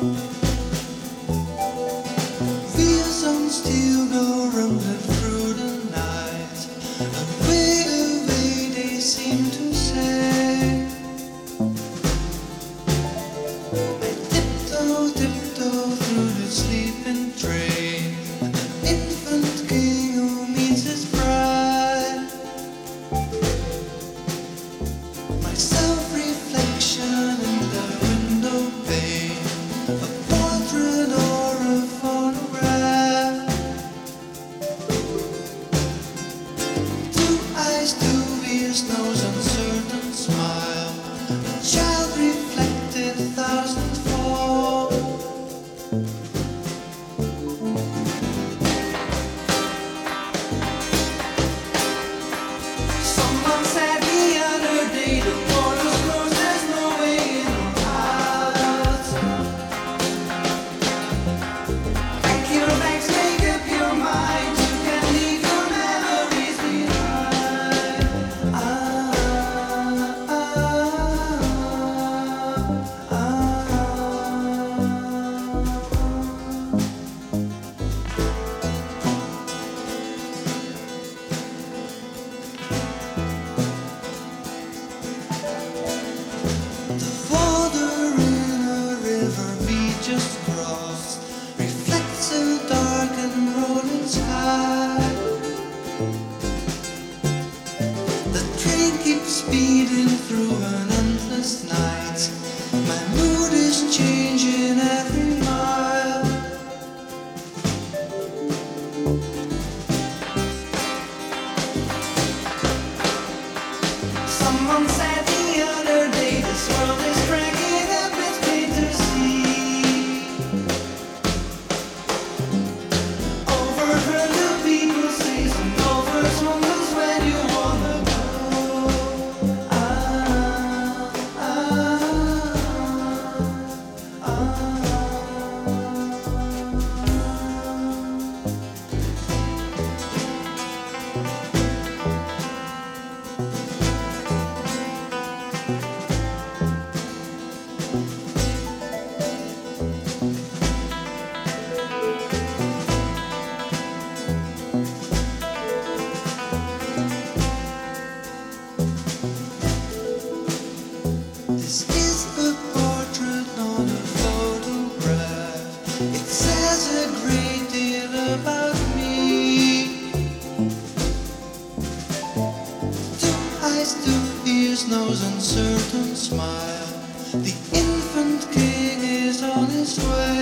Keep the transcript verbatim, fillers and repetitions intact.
Wheels on steel go rumbling through the night. Away, away, they seem to say. I tiptoe, tiptoe through the sleeping train. An infant king who meets his bride. My self-reflection in the window pane. A portrait or a photograph. Two eyes, two ears, nose, uncertain smile. A child reflected thousandfold. Someone said the other day the door was closed, there's no way in or out. Pack your bags, make up your mind, you can leave your memories behind. Ah, ah, ah, ah. The water in a river we just crossed reflects a dark and rolling sky. The train keeps speeding through an endless night. My mood is changing every mile. Someone said the other day this world is cracking up its bitter sea. Overheard the people say some lovers wonders when you wanna go. Ah, ah, ah, ah. This is a portrait, not a photograph. It says a great deal about me. Two eyes, two ears, nose, uncertain smile. The infant king is on his way.